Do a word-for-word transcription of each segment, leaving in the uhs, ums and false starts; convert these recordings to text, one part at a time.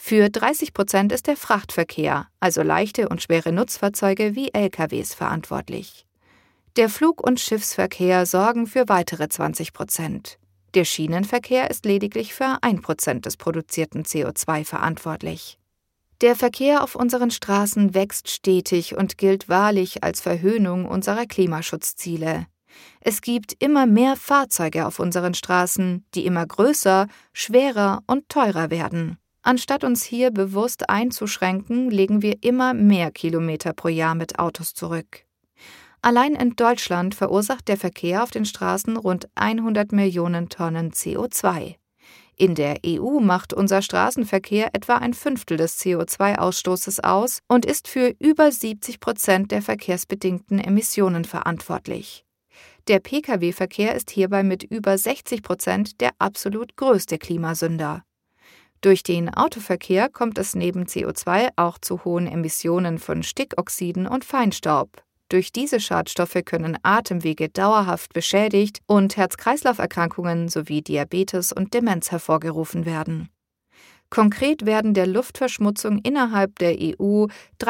Für dreißig Prozent ist der Frachtverkehr, also leichte und schwere Nutzfahrzeuge wie L K Ws, verantwortlich. Der Flug- und Schiffsverkehr sorgen für weitere zwanzig Prozent. Der Schienenverkehr ist lediglich für ein Prozent des produzierten C O zwei verantwortlich. Der Verkehr auf unseren Straßen wächst stetig und gilt wahrlich als Verhöhnung unserer Klimaschutzziele. Es gibt immer mehr Fahrzeuge auf unseren Straßen, die immer größer, schwerer und teurer werden. Anstatt uns hier bewusst einzuschränken, legen wir immer mehr Kilometer pro Jahr mit Autos zurück. Allein in Deutschland verursacht der Verkehr auf den Straßen rund hundert Millionen Tonnen C O zwei. In der E U macht unser Straßenverkehr etwa ein Fünftel des C O zwei Ausstoßes aus und ist für über siebzig Prozent der verkehrsbedingten Emissionen verantwortlich. Der P K W-Verkehr ist hierbei mit über sechzig Prozent der absolut größte Klimasünder. Durch den Autoverkehr kommt es neben C O zwei auch zu hohen Emissionen von Stickoxiden und Feinstaub. Durch diese Schadstoffe können Atemwege dauerhaft beschädigt und Herz-Kreislauf-Erkrankungen sowie Diabetes und Demenz hervorgerufen werden. Konkret werden der Luftverschmutzung innerhalb der E U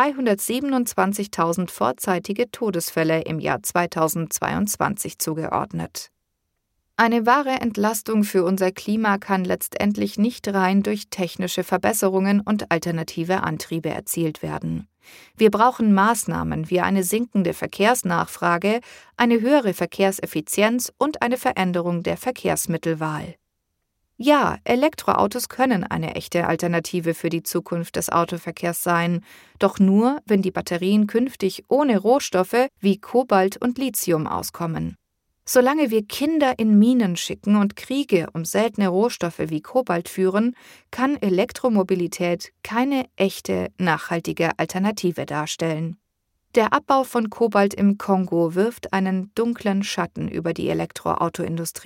dreihundertsiebenundzwanzigtausend vorzeitige Todesfälle im Jahr zweitausendzweiundzwanzig zugeordnet. Eine wahre Entlastung für unser Klima kann letztendlich nicht rein durch technische Verbesserungen und alternative Antriebe erzielt werden. Wir brauchen Maßnahmen wie eine sinkende Verkehrsnachfrage, eine höhere Verkehrseffizienz und eine Veränderung der Verkehrsmittelwahl. Ja, Elektroautos können eine echte Alternative für die Zukunft des Autoverkehrs sein, doch nur, wenn die Batterien künftig ohne Rohstoffe wie Kobalt und Lithium auskommen. Solange wir Kinder in Minen schicken und Kriege um seltene Rohstoffe wie Kobalt führen, kann Elektromobilität keine echte, nachhaltige Alternative darstellen. Der Abbau von Kobalt im Kongo wirft einen dunklen Schatten über die Elektroautoindustrie.